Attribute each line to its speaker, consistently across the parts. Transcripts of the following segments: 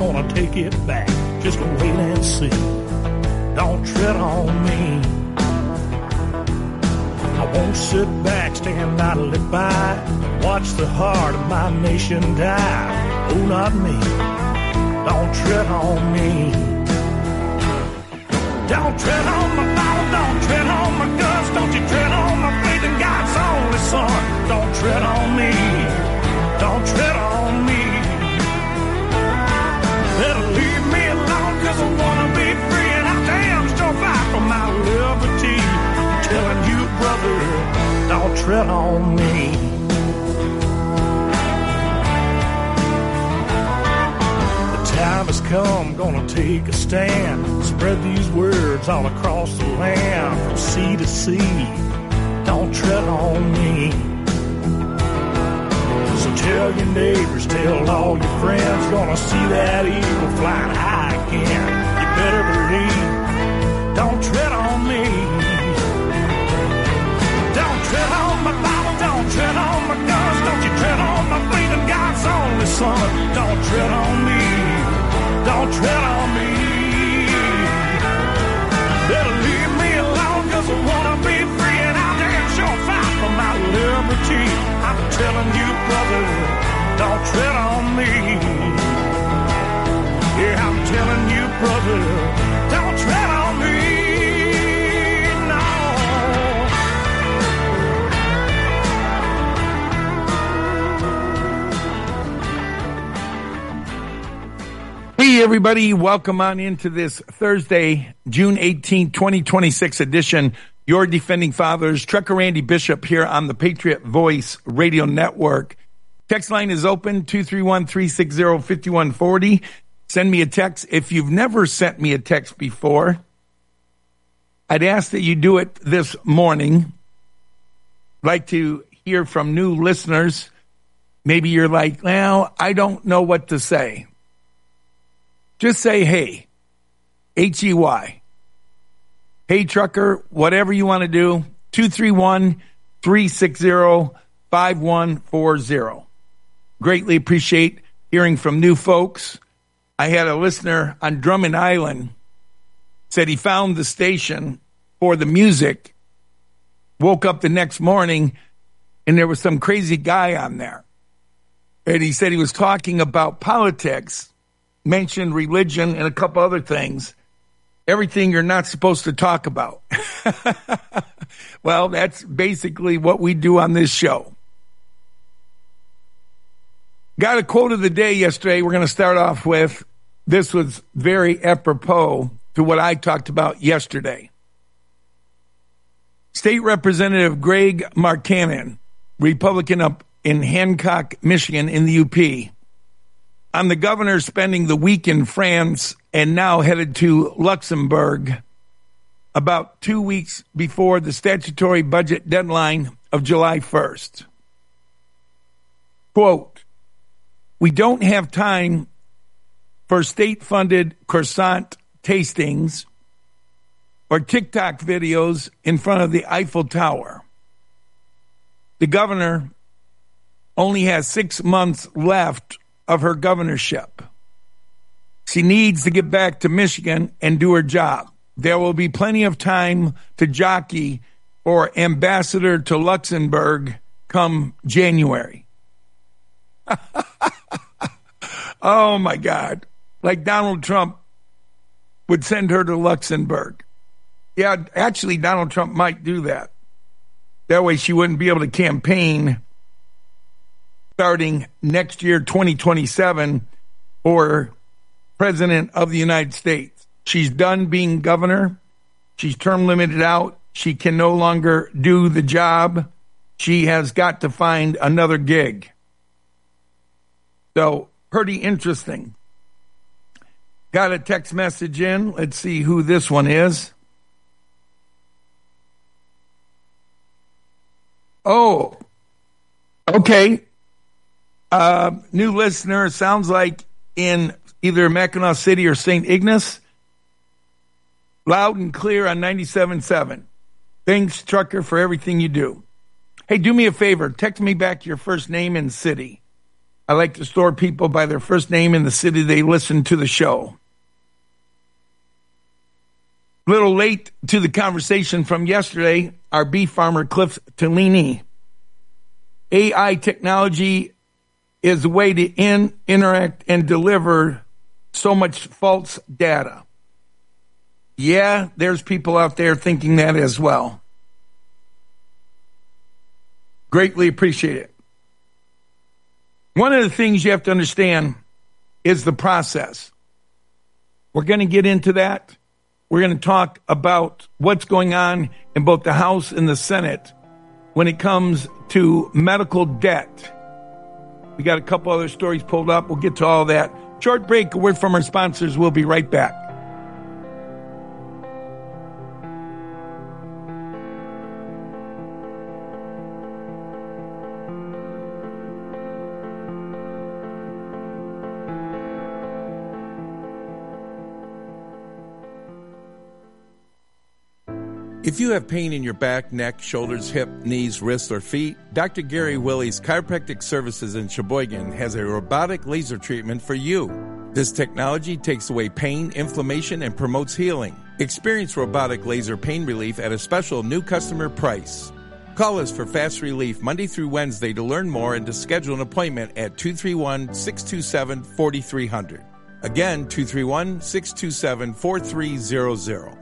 Speaker 1: gonna take it back. Just wait and see. Don't tread on me. I won't sit back, stand idly by, watch the heart of my nation die. Oh, not me. Don't tread on me. Don't tread on my Bible, don't tread on my guns, don't you tread on my faith in God's only Son. Don't tread on me. Don't tread on me. Better leave me alone, 'cause I wanna be free, and I damn sure fight for my liberty. I'm telling you, brother, don't tread on me. The time has come, gonna take a stand, spread these words all across the land, from sea to sea. Don't tread on me. So tell your neighbors, tell all your friends, gonna see that eagle flying high again. You better believe, don't tread on me. Don't tread on my Bible, don't tread on my guns, don't you tread on my faith in God's only Son. Don't tread on me, don't tread on me. Better leave me alone, 'cause I wanna be free, and I'll damn sure fight for my liberty. I'm telling you, brother, don't tread on me. Yeah, I'm telling you, brother, don't tread on me. No.
Speaker 2: Hey, everybody. Welcome on into this Thursday, June 18, 2026 edition. Your Defending Fathers, Trucker Randy Bishop here on the Patriot Voice Radio Network. Text line is open, 231-360-5140. Send me a text. If you've never sent me a text before, I'd ask that you do it this morning. I'd like to hear from new listeners. Maybe you're like, well, I don't know what to say. Just say, hey, H-E-Y. Hey, trucker, whatever you want to do, 231-360-5140. Greatly appreciate hearing from new folks. I had a listener on Drummond Island said he found the station for the music, woke up the next morning, and there was some crazy guy on there. And he said he was talking about politics, mentioned religion and a couple other things. Everything you're not supposed to talk about. Well, that's basically what we do on this show. Got a quote of the day yesterday we're going to start off with. This was very apropos to what I talked about yesterday. State Representative Greg Markkanen, Republican up in Hancock, Michigan in the UP. I'm the governor spending the week in France and now headed to Luxembourg about 2 weeks before the statutory budget deadline of July 1st. Quote, we don't have time for state-funded croissant tastings or TikTok videos in front of the Eiffel Tower. The governor only has 6 months left of her governorship. She needs to get back to Michigan and do her job. There will be plenty of time to jockey for ambassador to Luxembourg come January. Oh, my God. Like Donald Trump would send her to Luxembourg. Yeah, actually, Donald Trump might do that. That way she wouldn't be able to campaign starting next year, 2027, for President of the United States. She's done being governor. She's term limited out. She can no longer do the job. She has got to find another gig. So, pretty interesting. Got a text message in. Let's see who this one is. Oh, okay. New listener, sounds like in either Mackinac City or St. Ignace. Loud and clear on 97.7. Thanks, trucker, for everything you do. Hey, do me a favor. Text me back your first name and city. I like to store people by their first name in the city they listen to the show. A little late to the conversation from yesterday, our beef farmer, Cliff Tellini. AI technology is a way to interact and deliver so much false data. Yeah, there's people out there thinking that as well. Greatly appreciate it. One of the things you have to understand is the process. We're going to get into that. We're going to talk about what's going on in both the House and the Senate when it comes to medical debt. We got a couple other stories pulled up. We'll get to all that. Short break, a word from our sponsors. We'll be right back. If you have pain in your back, neck, shoulders, hip, knees, wrists, or feet, Dr. Gary Willie's Chiropractic Services in Sheboygan has a robotic laser treatment for you. This technology takes away pain, inflammation, and promotes healing. Experience robotic laser pain relief at a special new customer price. Call us for fast relief Monday through Wednesday to learn more and to schedule an appointment at 231-627-4300. Again, 231-627-4300.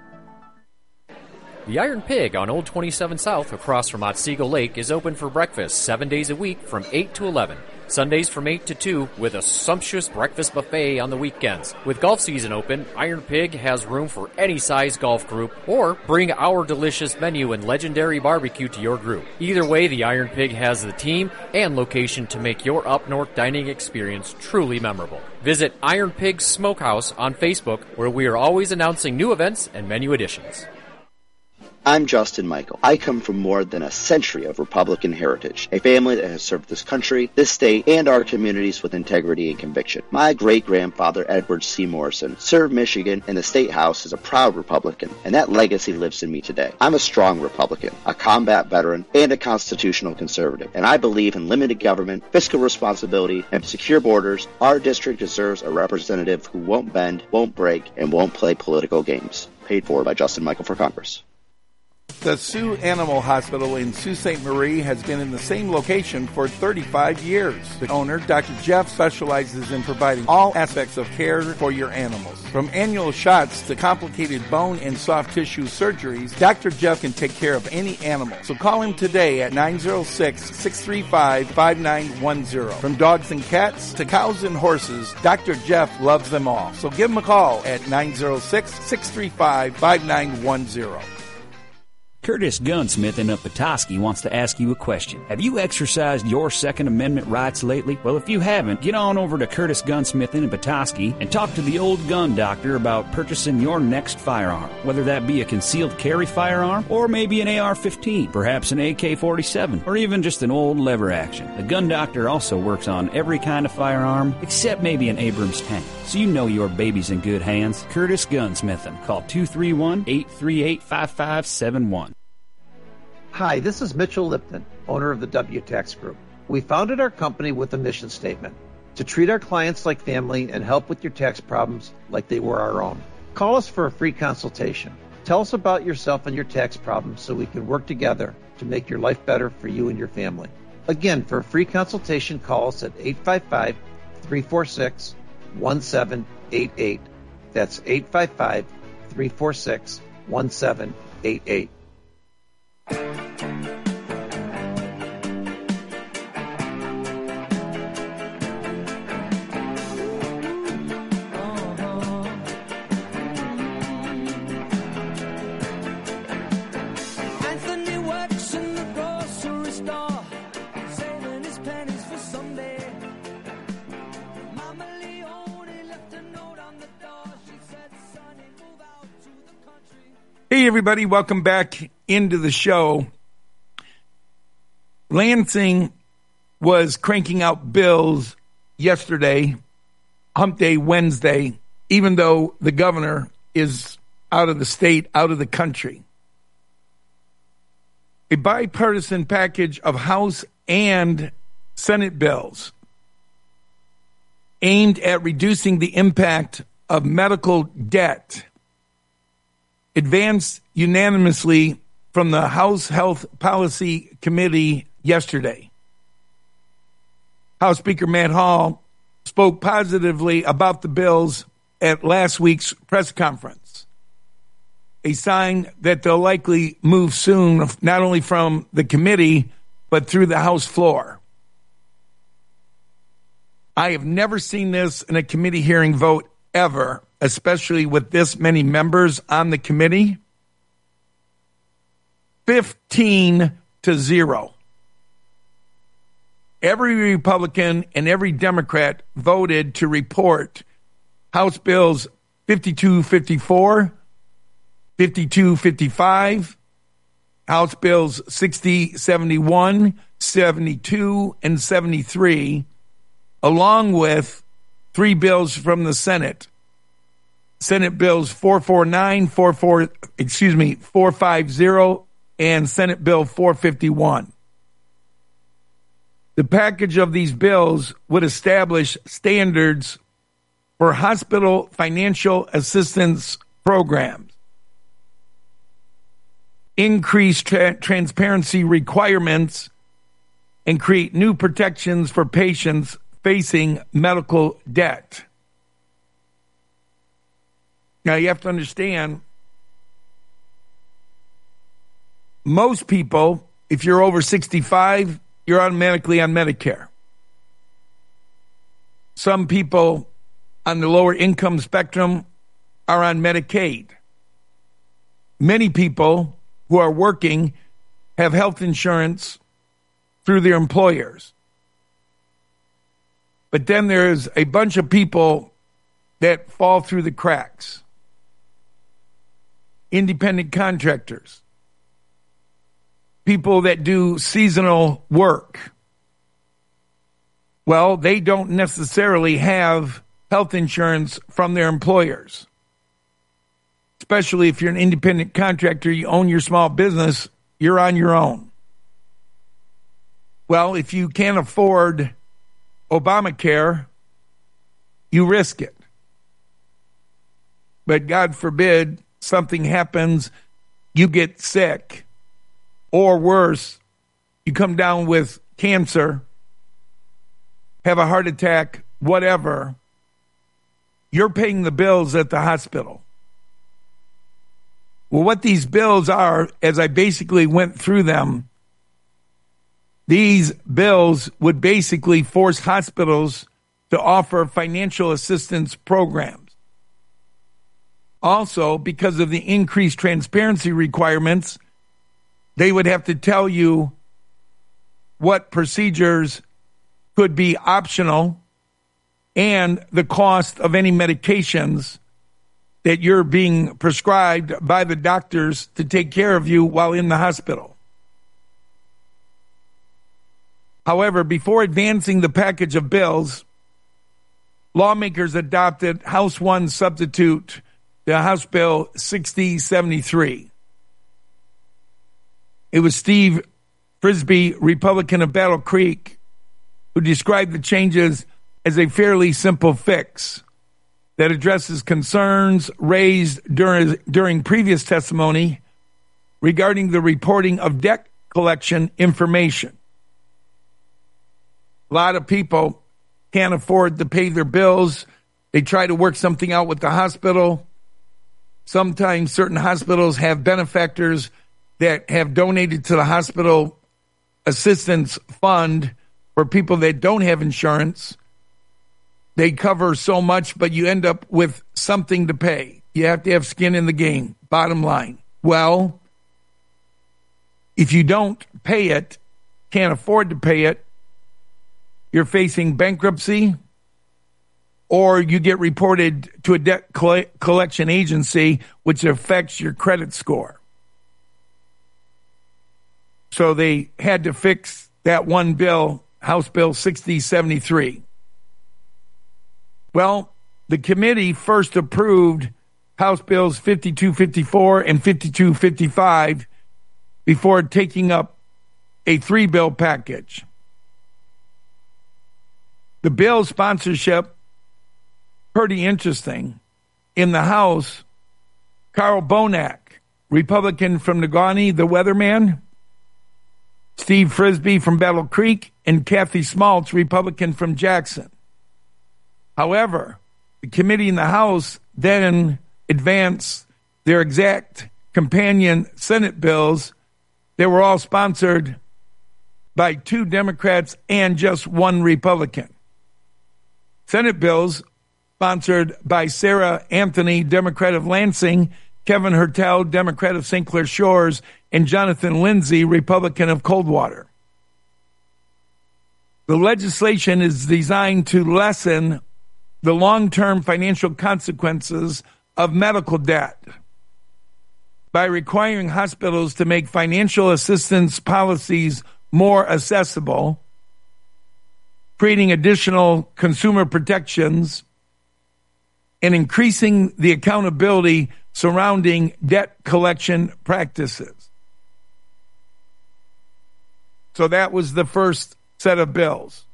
Speaker 3: The Iron Pig on Old 27 South across from Otsego Lake is open for breakfast 7 days a week from 8 to 11. Sundays from 8 to 2 with a sumptuous breakfast buffet on the weekends. With golf season open, Iron Pig has room for any size golf group, or bring our delicious menu and legendary barbecue to your group. Either way, the Iron Pig has the team and location to make your up-north dining experience truly memorable. Visit Iron Pig Smokehouse on Facebook, where we are always announcing new events and menu additions.
Speaker 4: I'm Justin Michael. I come from more than a century of Republican heritage, a family that has served this country, this state, and our communities with integrity and conviction. My great-grandfather, Edward C. Morrison, served Michigan in the State House as a proud Republican, and that legacy lives in me today. I'm a strong Republican, a combat veteran, and a constitutional conservative, and I believe in limited government, fiscal responsibility, and secure borders. Our district deserves a representative who won't bend, won't break, and won't play political games. Paid for by Justin Michael for Congress.
Speaker 2: The Sioux Animal Hospital in Sault Ste. Marie has been in the same location for 35 years. The owner, Dr. Jeff, specializes in providing all aspects of care for your animals. From annual shots to complicated bone and soft tissue surgeries, Dr. Jeff can take care of any animal. So call him today at 906-635-5910. From dogs and cats to cows and horses, Dr. Jeff loves them all. So give him a call at 906-635-5910.
Speaker 5: Curtis Gunsmith in Petoskey wants to ask you a question. Have you exercised your Second Amendment rights lately? Well, if you haven't, get on over to Curtis Gunsmith in Petoskey and talk to the old gun doctor about purchasing your next firearm. Whether that be a concealed carry firearm or maybe an AR-15, perhaps an AK-47, or even just an old lever action. The gun doctor also works on every kind of firearm except maybe an Abrams tank. So you know your baby's in good hands. Curtis Gunsmith. Call 231-838-5571.
Speaker 6: Hi, this is Mitchell Lipton, owner of the WTax Group. We founded our company with a mission statement: to treat our clients like family and help with your tax problems like they were our own. Call us for a free consultation. Tell us about yourself and your tax problems so we can work together to make your life better for you and your family. Again, for a free consultation, call us at 855-346-1788. That's 855-346-1788.
Speaker 2: Hey, everybody, welcome back into the show. Lansing was cranking out bills yesterday, Hump Day Wednesday, even though the governor is out of the state, out of the country. A bipartisan package of House and Senate bills aimed at reducing the impact of medical debt advanced unanimously from the House Health Policy Committee yesterday. House Speaker Matt Hall spoke positively about the bills at last week's press conference, a sign that they'll likely move soon, not only from the committee, but through the House floor. I have never seen this in a committee hearing vote ever, especially with this many members on the committee. 15-0. Every Republican and every Democrat voted to report House Bills 5254, 5255, House Bills 60, 71, 72, and 73, along with 3 bills from the Senate. Senate Bills 450, and Senate Bill 451. The package of these bills would establish standards for hospital financial assistance programs, increase transparency requirements, and create new protections for patients facing medical debt. Now, you have to understand, most people, if you're over 65, you're automatically on Medicare. Some people on the lower income spectrum are on Medicaid. Many people who are working have health insurance through their employers. But then there's a bunch of people that fall through the cracks. Independent contractors, people that do seasonal work. Well, they don't necessarily have health insurance from their employers. Especially if you're an independent contractor, you own your small business, you're on your own. Well, if you can't afford Obamacare, you risk it. But God forbid something happens, you get sick, or worse, you come down with cancer, have a heart attack, whatever, you're paying the bills at the hospital. Well, what these bills are, as I basically went through them, these bills would basically force hospitals to offer financial assistance programs. Also, because of the increased transparency requirements, they would have to tell you what procedures could be optional and the cost of any medications that you're being prescribed by the doctors to take care of you while in the hospital. However, before advancing the package of bills, lawmakers adopted House 1 substitute to House Bill 6073. It was Steve Frisbee, Republican of Battle Creek, who described the changes as a fairly simple fix that addresses concerns raised during previous testimony regarding the reporting of debt collection information. A lot of people can't afford to pay their bills. They try to work something out with the hospital. Sometimes certain hospitals have benefactors that have donated to the hospital assistance fund for people that don't have insurance. They cover so much, but you end up with something to pay. You have to have skin in the game, bottom line. Well, if you don't pay it, can't afford to pay it, you're facing bankruptcy, or you get reported to a debt collection agency, which affects your credit score. So they had to fix that one bill, House Bill 6073. Well, the committee first approved House Bills 5254 and 5255 before taking up a 3-bill package. The bill sponsorship pretty interesting. In the House, Carl Bonak, Republican from Negaunee, the weatherman, Steve Frisbee from Battle Creek, and Kathy Smaltz, Republican from Jackson. However, the committee in the House then advanced their exact companion Senate bills. They were all sponsored by 2 Democrats and just 1 Republican. Senate bills sponsored by Sarah Anthony, Democrat of Lansing, Kevin Hertel, Democrat of St. Clair Shores, and Jonathan Lindsay, Republican of Coldwater. The legislation is designed to lessen the long-term financial consequences of medical debt by requiring hospitals to make financial assistance policies more accessible, creating additional consumer protections, and increasing the accountability surrounding debt collection practices. So that was the first set of bills.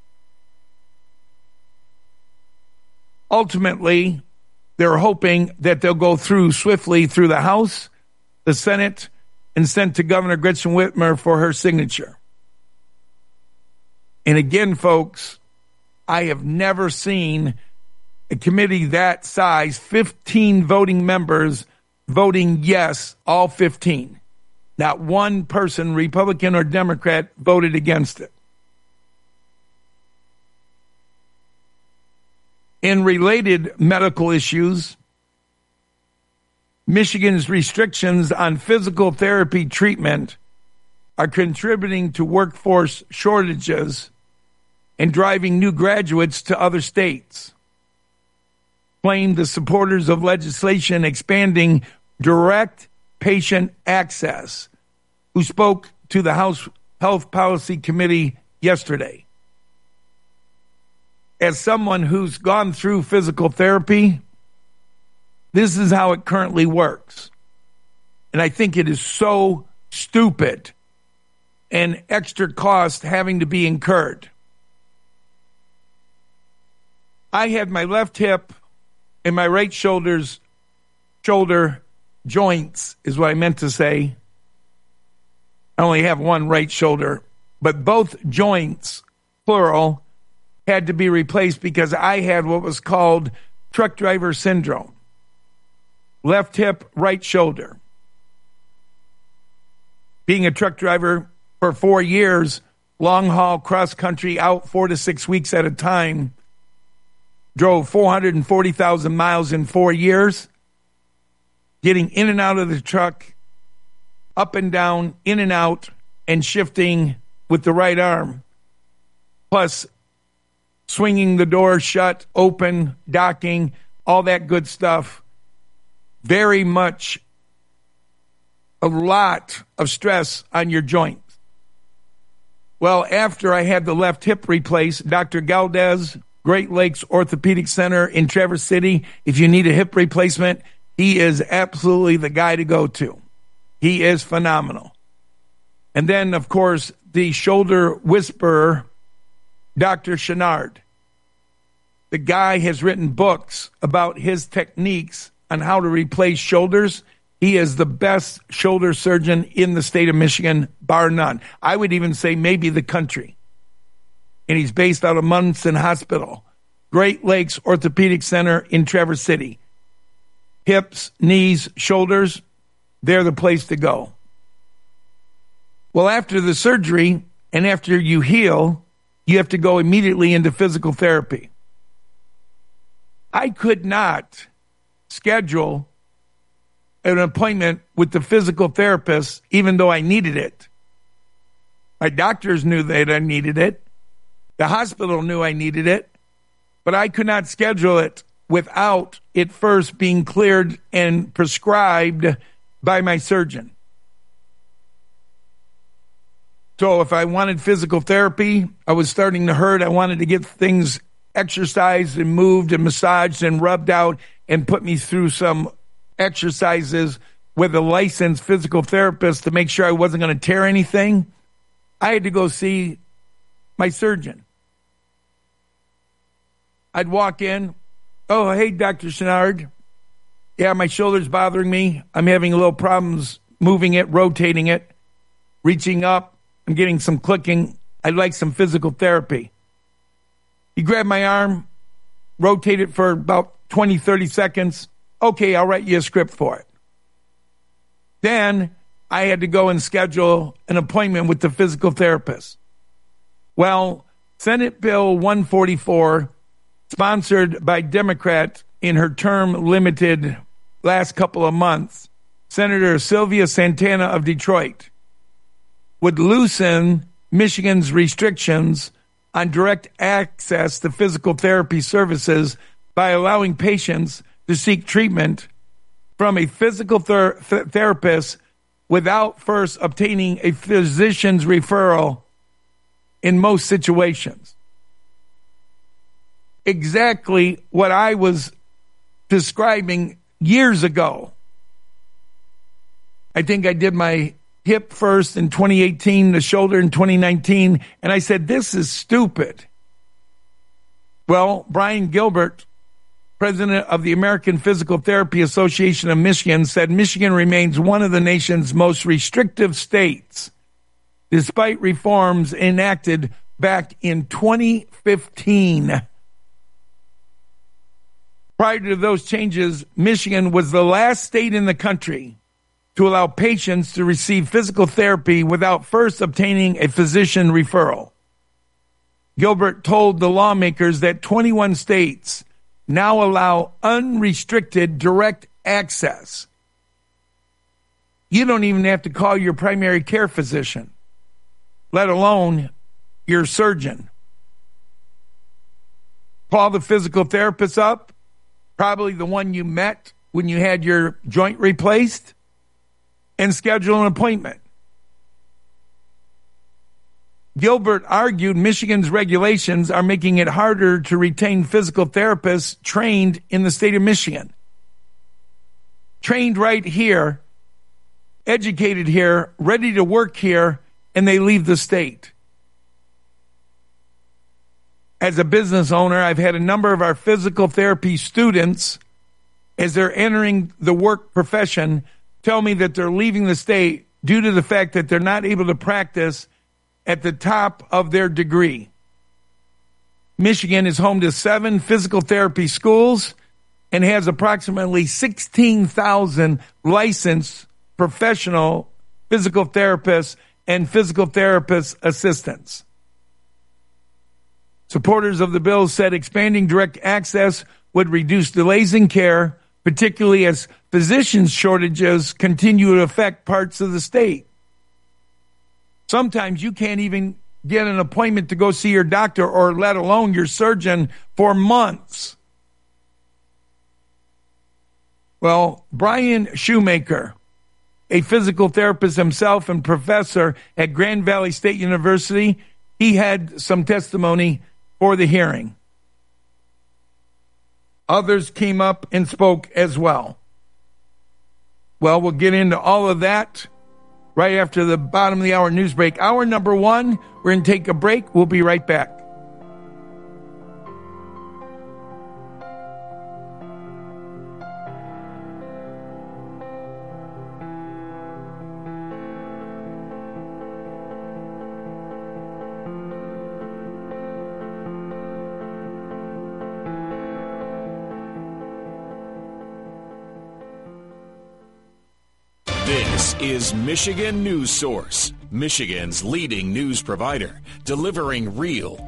Speaker 2: Ultimately, they're hoping that they'll go through swiftly through the House, the Senate, and sent to Governor Gretchen Whitmer for her signature. And again, folks, I have never seen a committee that size, 15 voting members voting yes, all 15. Not one person, Republican or Democrat, voted against it. In related medical issues, Michigan's restrictions on physical therapy treatment are contributing to workforce shortages and driving new graduates to other states, claimed the supporters of legislation expanding direct patient access, who spoke to the House Health Policy Committee yesterday. As someone who's gone through physical therapy, this is how it currently works. And I think it is so stupid and extra cost having to be incurred. I had my left hip and my right shoulder joints, is what I meant to say. I only have one right shoulder, but both joints, plural, had to be replaced because I had what was called truck driver syndrome. Left hip, right shoulder. Being a truck driver for 4 years, long haul, cross country, out 4 to 6 weeks at a time, drove 440,000 miles in 4 years, getting in and out of the truck, up and down, in and out, and shifting with the right arm, plus swinging the door shut, open, docking, all that good stuff. Very much a lot of stress on your joints. Well, after I had the left hip replaced, Dr. Galdez, Great Lakes Orthopedic Center in Traverse City, if you need a hip replacement, he is absolutely the guy to go to. He is phenomenal. And then, of course, the shoulder whisperer, Dr. Chenard. The guy has written books about his techniques on how to replace shoulders. He is the best shoulder surgeon in the state of Michigan, bar none. I would even say maybe the country. And he's based out of Munson Hospital, Great Lakes Orthopedic Center in Traverse City. Hips, knees, shoulders, they're the place to go. Well, after the surgery and after you heal, you have to go immediately into physical therapy. I could not schedule an appointment with the physical therapist even though I needed it. My doctors knew that I needed it. The hospital knew I needed it. But I could not schedule it without it first being cleared and prescribed by my surgeon. So if I wanted physical therapy, I was starting to hurt. I wanted to get things exercised and moved and massaged and rubbed out and put me through some exercises with a licensed physical therapist to make sure I wasn't going to tear anything. I had to go see my surgeon. I'd walk in, Oh, hey, Dr. Chenard. Yeah, my shoulder's bothering me. I'm having a little problems moving it, rotating it, reaching up. I'm getting some clicking. I'd like some physical therapy. He grabbed my arm, rotated for about 20, 30 seconds. Okay, I'll write you a script for it. Then I had to go and schedule an appointment with the physical therapist. Well, Senate Bill 144, sponsored by Democrat in her term limited last couple of months, Senator Sylvia Santana of Detroit, would loosen Michigan's restrictions on direct access to physical therapy services by allowing patients to seek treatment from a physical therapist without first obtaining a physician's referral in most situations. Exactly what I was describing years ago. I think I did my hip first in 2018, the shoulder in 2019, and I said, this is stupid. Well, Brian Gilbert, president of the American Physical Therapy Association of Michigan, said Michigan remains one of the nation's most restrictive states, despite reforms enacted back in 2015. Prior to those changes, Michigan was the last state in the country to allow patients to receive physical therapy without first obtaining a physician referral. Gilbert told the lawmakers that 21 states now allow unrestricted direct access. You don't even have to call your primary care physician, let alone your surgeon. Call the physical therapist up, probably the one you met when you had your joint replaced, and schedule an appointment. Gilbert argued Michigan's regulations are making it harder to retain physical therapists trained in the state of Michigan. Trained right here, educated here, ready to work here, and they leave the state. As a business owner, I've had a number of our physical therapy students, as they're entering the work profession, tell me that they're leaving the state due to the fact that they're not able to practice at the top of their degree. Michigan is home to 7 physical therapy schools and has approximately 16,000 licensed professional physical therapists and physical therapist assistants. Supporters of the bill said expanding direct access would reduce delays in care, particularly as physician shortages continue to affect parts of the state. Sometimes you can't even get an appointment to go see your doctor or let alone your surgeon for months. Well, Brian Shoemaker, a physical therapist himself and professor at Grand Valley State University, he had some testimony for the hearing. Others came up and spoke as well. Well, we'll get into all of that right after the bottom of the hour news break. Hour number 1, we're going to take a break. We'll be right back.
Speaker 7: This is Michigan News Source, Michigan's leading news provider, delivering real,